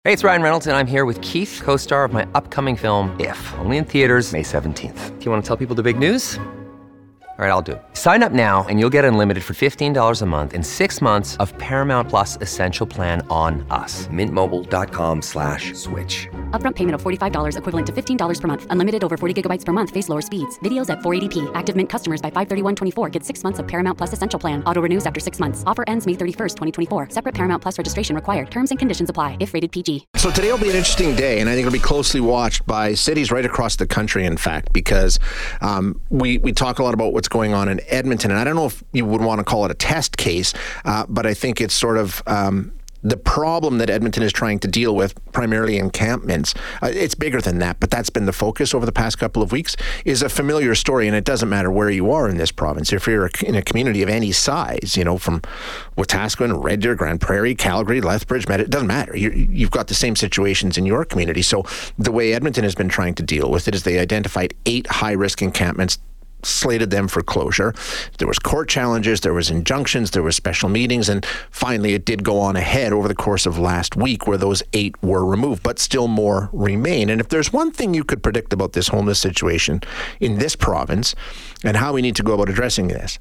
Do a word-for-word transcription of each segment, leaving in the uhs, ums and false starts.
Hey, it's Ryan Reynolds, and I'm here with Keith, co-star of my upcoming film, If, only in theaters May seventeenth. Do you want to tell people the big news? All right, I'll do it. Sign up now and you'll get unlimited for fifteen dollars a month and six months of Paramount Plus Essential Plan on us. Mint Mobile dot com slash switch. Upfront payment of forty-five dollars equivalent to fifteen dollars per month. Unlimited over forty gigabytes per month. Face lower speeds. Videos at four eighty p. Active Mint customers by five thirty-one twenty-four get six months of Paramount Plus Essential Plan. Auto renews after six months. Offer ends May thirty-first, twenty twenty-four. Separate Paramount Plus registration required. Terms and conditions apply if rated P G. So today will be an interesting day, and I think it'll be closely watched by cities right across the country, in fact, because um, we, we talk a lot about what's going on in Edmonton. And I don't know if you would want to call it a test case, uh, but I think it's sort of um, the problem that Edmonton is trying to deal with, primarily encampments. Uh, it's bigger than that, but that's been the focus over the past couple of weeks, is a familiar story, and it doesn't matter where you are in this province. If you're in a community of any size, you know, from Wetaskiwin, Red Deer, Grand Prairie, Calgary, Lethbridge, Med- it doesn't matter. You're, you've got the same situations in your community. So the way Edmonton has been trying to deal with it is they identified eight high-risk encampments, slated them for closure. There was court challenges, there was injunctions, there was special meetings, and finally it did go on ahead over the course of last week where those eight were removed, but still more remain. And if there's one thing you could predict about this homeless situation in this province and how we need to go about addressing this,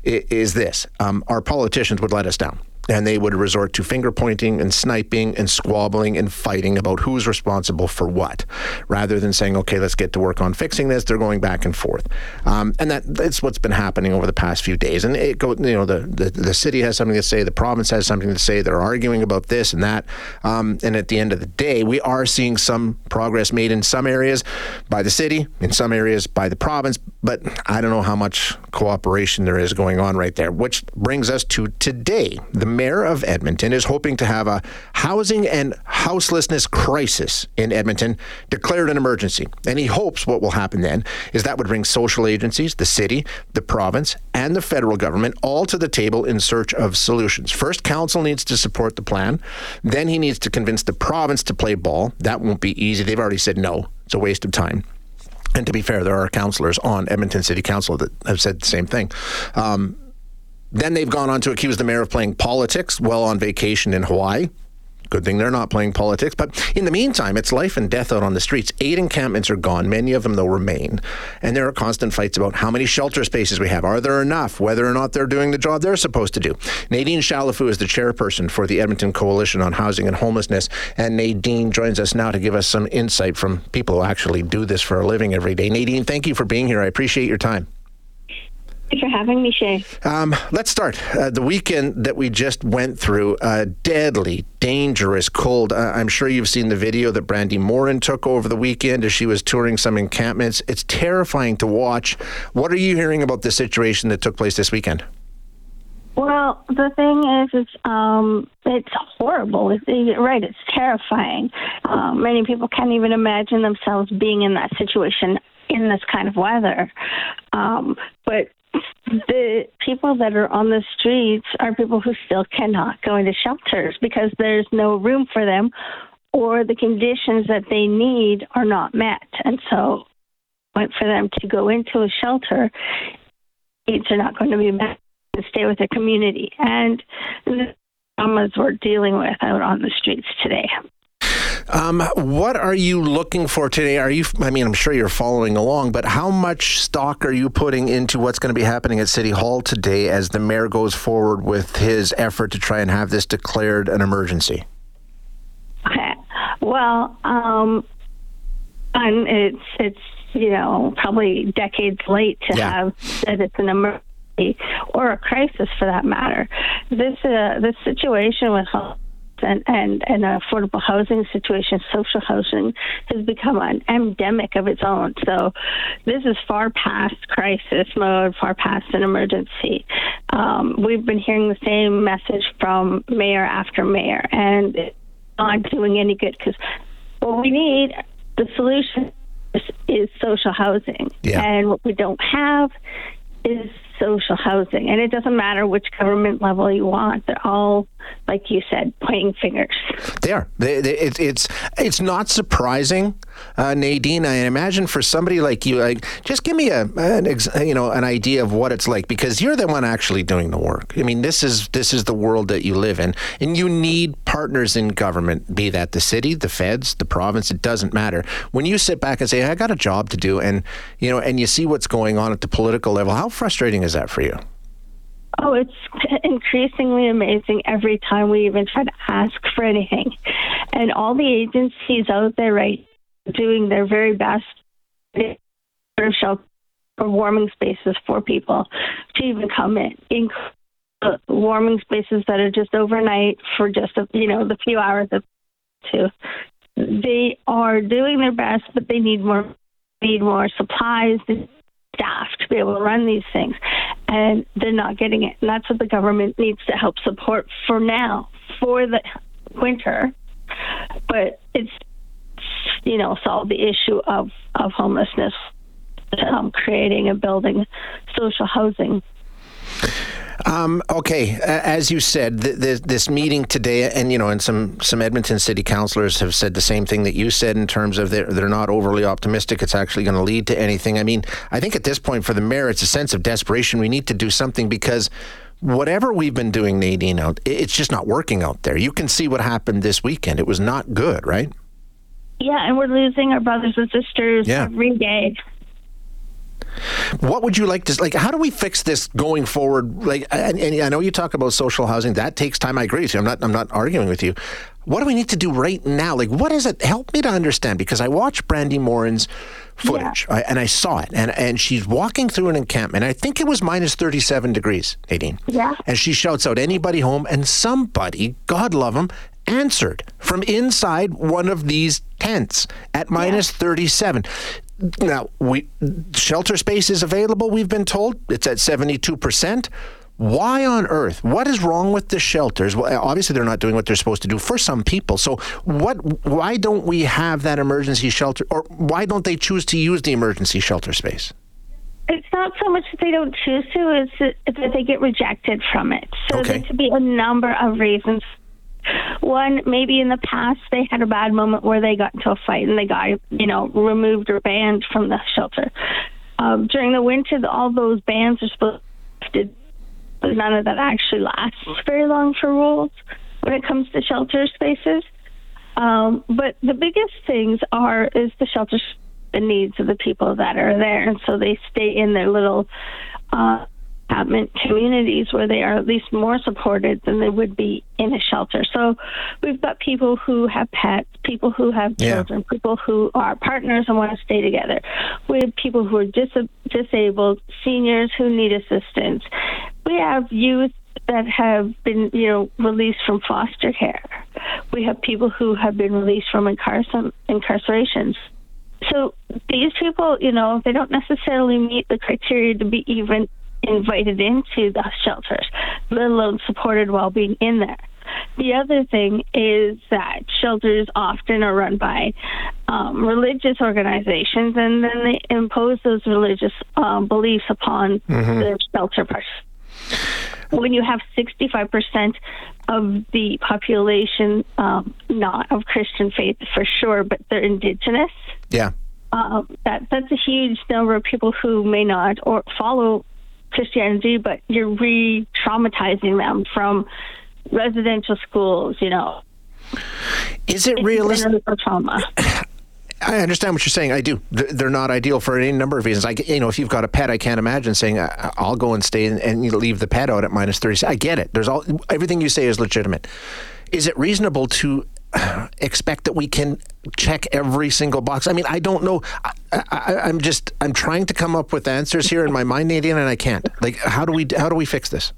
is this. Um, our politicians would let us down. And they would resort to finger pointing and sniping and squabbling and fighting about who's responsible for what, rather than saying, okay, let's get to work on fixing this. They're going back and forth. Um, and that, that's what's been happening over the past few days. And it go, you know, the, the, the city has something to say, the province has something to say, they're arguing about this and that. Um, and at the end of the day, we are seeing some progress made in some areas by the city, in some areas by the province, but I don't know how much cooperation there is going on right there, which brings us to today. The mayor of Edmonton is hoping to have a housing and houselessness crisis in Edmonton declared an emergency. And he hopes what will happen then is that would bring social agencies, the city, the province, and the federal government all to the table in search of solutions. First, council needs to support the plan. Then he needs to convince the province to play ball. That won't be easy. They've already said no. It's a waste of time. And to be fair, there are councillors on Edmonton City Council that have said the same thing. Um, Then they've gone on to accuse the mayor of playing politics while on vacation in Hawaii. Good thing they're not playing politics. But in the meantime, it's life and death out on the streets. Eight encampments are gone. Many of them, though, remain. And there are constant fights about how many shelter spaces we have. Are there enough? Whether or not they're doing the job they're supposed to do. Nadine Chalafu is the chairperson for the Edmonton Coalition on Housing and Homelessness. And Nadine joins us now to give us some insight from people who actually do this for a living every day. Nadine, thank you for being here. I appreciate your time. Thanks for having me, Shay. Um, let's start. Uh, the weekend that we just went through, a deadly, dangerous cold. Uh, I'm sure you've seen the video that Brandy Morin took over the weekend as she was touring some encampments. It's terrifying to watch. What are you hearing about the situation that took place this weekend? Well, the thing is, it's, um, it's horrible. It's, you're right, it's terrifying. Um, many people can't even imagine themselves being in that situation in this kind of weather. Um, but the people that are on the streets are people who still cannot go into shelters because there's no room for them or the conditions that they need are not met. And so for them to go into a shelter, needs are not going to be met to stay with their community. And the traumas we're dealing with out on the streets today. Um, what are you looking for today? Are you, I mean, I'm sure you're following along, but how much stock are you putting into what's going to be happening at City Hall today as the mayor goes forward with his effort to try and have this declared an emergency? Okay. Well, um, and it's, it's, you know, probably decades late to yeah. have said it's an emergency or a crisis for that matter. This, uh, this situation with And, and, and an affordable housing situation, social housing, has become an endemic of its own. So this is far past crisis mode, far past an emergency. Um, we've been hearing the same message from mayor after mayor, and it's not doing any good because what we need, the solution is, is social housing. Yeah. And what we don't have is social housing. And it doesn't matter which government level you want. They're all, like you said, pointing fingers. They are. They, they, it, it's it's not surprising, uh, Nadine. I imagine for somebody like you, like just give me a an ex, you know an idea of what it's like, because you're the one actually doing the work. I mean, this is this is the world that you live in, and you need partners in government, be that the city, the feds, the province. It doesn't matter. When you sit back and say, "I got a job to do," and you know, and you see what's going on at the political level, how frustrating is that for you? Oh, it's increasingly amazing every time we even try to ask for anything. And all the agencies out there, right, doing their very best for shelter or warming spaces for people to even come in. in warming spaces that are just overnight for just, a, you know, the few hours of two. They are doing their best, but they need more, need more supplies, staff to be able to run these things, and they're not getting it. And that's what the government needs to help support for now, for the winter. But it's, you know, solve the issue of, of homelessness, um, creating and building social housing. Um, okay, as you said, th- th- this meeting today, and you know, and some some Edmonton city councillors have said the same thing that you said in terms of they're they're not overly optimistic it's actually going to lead to anything. I mean, I think at this point for the mayor, it's a sense of desperation. We need to do something, because whatever we've been doing, Nadine, out, it's just not working out there. You can see what happened this weekend. It was not good, right? Yeah, and we're losing our brothers and sisters yeah. every day. What would you like to, like, how do we fix this going forward? Like, and, and I know you talk about social housing. That takes time. I agree with you. I'm not, I'm not arguing with you. What do we need to do right now? Like, what is it? Help me to understand, because I watched Brandy Morin's footage, yeah. I, and I saw it, and, and she's walking through an encampment. I think it was minus thirty-seven degrees, Nadine. Yeah. And she shouts out, "Anybody home?" And somebody, God love him, answered from inside one of these tents at minus yeah. thirty-seven. Now, we shelter space is available, we've been told. It's at seventy-two percent. Why on earth? What is wrong with the shelters? Well, obviously, they're not doing what they're supposed to do for some people. So what? Why don't we have that emergency shelter? Or why don't they choose to use the emergency shelter space? It's not so much that they don't choose to, it's that, it's that they get rejected from it. So okay. there could be a number of reasons. One, maybe in the past they had a bad moment where they got into a fight and they got, you know, removed or banned from the shelter. Um, during the winter, all those bans are supposed to, but none of that actually lasts very long for rules when it comes to shelter spaces. Um, but the biggest things are is the shelter, the needs of the people that are there, and so they stay in their little uh, apartment communities where they are at least more supported than they would be in a shelter. So we've got people who have pets, people who have children, yeah. people who are partners and want to stay together. We have people who are dis- disabled, seniors who need assistance. We have youth that have been, you know, released from foster care. We have people who have been released from incar- incarcerations. So these people, you know, they don't necessarily meet the criteria to be even invited into the shelters, let alone supported while being in there. The other thing is that shelters often are run by um, religious organizations, and then they impose those religious um, beliefs upon mm-hmm. the shelter person. When you have sixty-five percent of the population um, not of Christian faith for sure, but they're indigenous, yeah, um, that that's a huge number of people who may not or follow Christianity, but you're re-traumatizing them from residential schools, you know. Is it realistic? Trauma. I understand what you're saying. I do. They're not ideal for any number of reasons. I, you know, if you've got a pet, I can't imagine saying, I'll go and stay and, and leave the pet out at minus thirty. I get it. There's all, everything you say is legitimate. Is it reasonable to expect that we can check every single box? I mean, I don't know. I, I, I'm just, I'm trying to come up with answers here in my mind, Nadine, and I can't. Like, how do we, how do we fix this?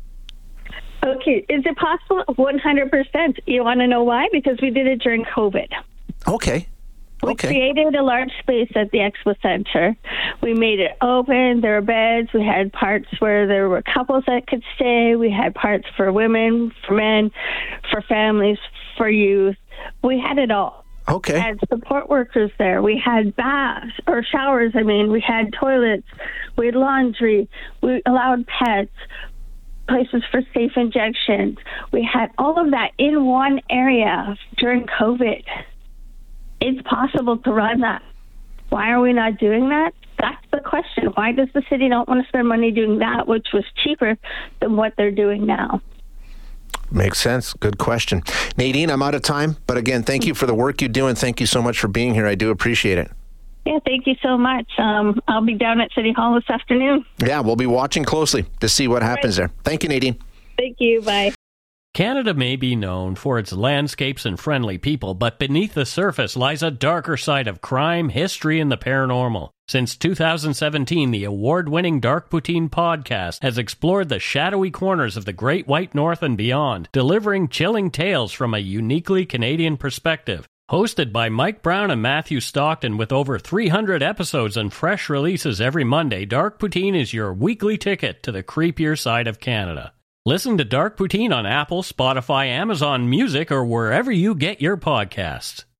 Okay. Is it possible? one hundred percent. You want to know why? Because we did it during COVID. Okay. We okay. created a large space at the Expo Center. We made it open. There were beds. We had parts where there were couples that could stay. We had parts for women, for men, for families, for youth. We had it all. Okay. We had support workers there. We had baths or showers. I mean, we had toilets. We had laundry. We allowed pets, places for safe injections. We had all of that in one area during COVID. It's possible to run that. Why are we not doing that? That's the question. Why does the city not want to spend money doing that, which was cheaper than what they're doing now? Makes sense. Good question. Nadine, I'm out of time. But again, thank you for the work you do, and thank you so much for being here. I do appreciate it. Yeah, thank you so much. Um, I'll be down at City Hall this afternoon. Yeah, we'll be watching closely to see what happens right. there. Thank you, Nadine. Thank you. Bye. Canada may be known for its landscapes and friendly people, but beneath the surface lies a darker side of crime, history, and the paranormal. Since two thousand seventeen, the award-winning Dark Poutine podcast has explored the shadowy corners of the Great White North and beyond, delivering chilling tales from a uniquely Canadian perspective. Hosted by Mike Brown and Matthew Stockton with over three hundred episodes and fresh releases every Monday, Dark Poutine is your weekly ticket to the creepier side of Canada. Listen to Dark Poutine on Apple, Spotify, Amazon Music, or wherever you get your podcasts.